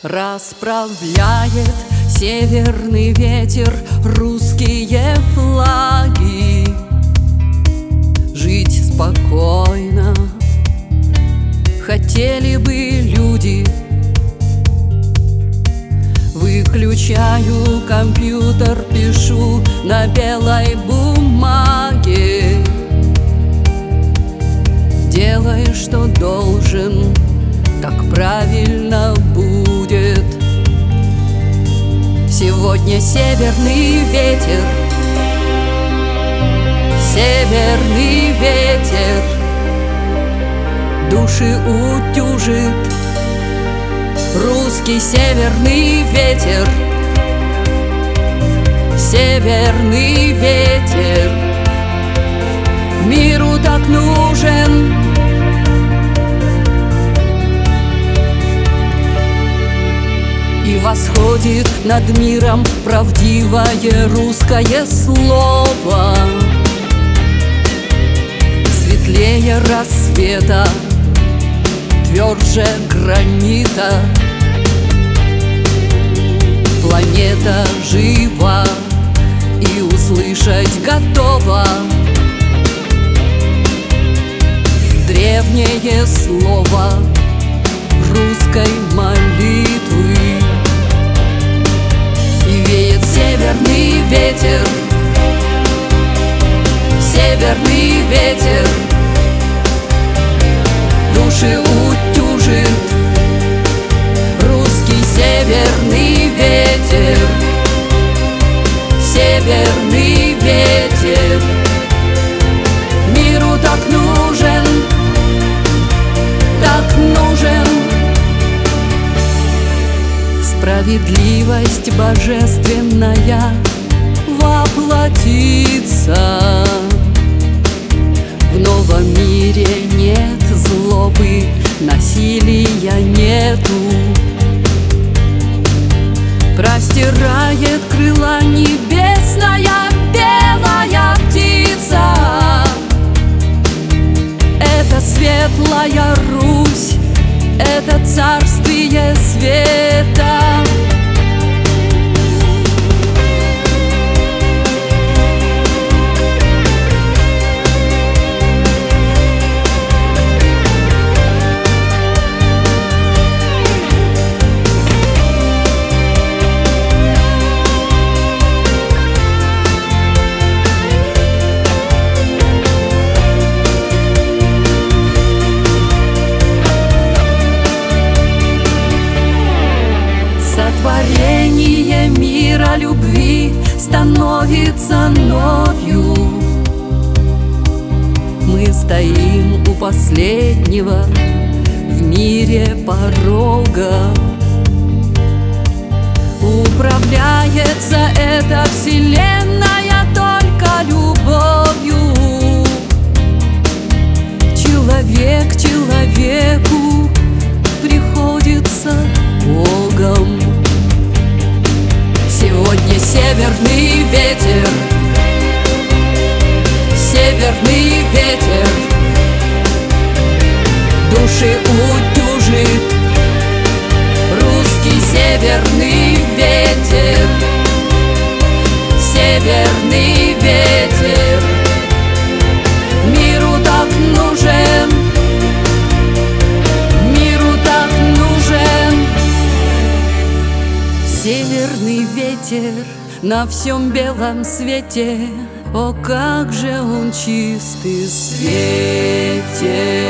Расправляет северный ветер русские флаги. Жить спокойно хотели бы люди. Выключаю компьютер, пишу на белой бумаге. Делай, что должен, как правильно будет. Сегодня северный ветер, северный ветер души утюжит. Русский северный ветер, северный ветер миру так нужен. И восходит над миром правдивое русское слово. Светлее рассвета, тверже гранита. Планета жива и услышать готова древнее слово русской молитвы. И веет северный ветер, северный ветер души утюжит. Русский северный ветер, северный ветер миру так нужен, так нужен. Справедливость божественная воплотится. В новом мире нет злобы, насилия нету. Простирает крыла небесная белая птица. Это светлая Русь, это царствие света. Сотворение мира любви становится новью. Мы стоим у последнего в мире порога. Управляется эта вселенная только любовью. Человек человеку приходится Богом. Сегодня северный ветер, северный ветер души утюжит. Русский северный ветер, северный ветер миру так нужен, миру так нужен. Северный ветер на всем белом свете, о, как же он чистый светит.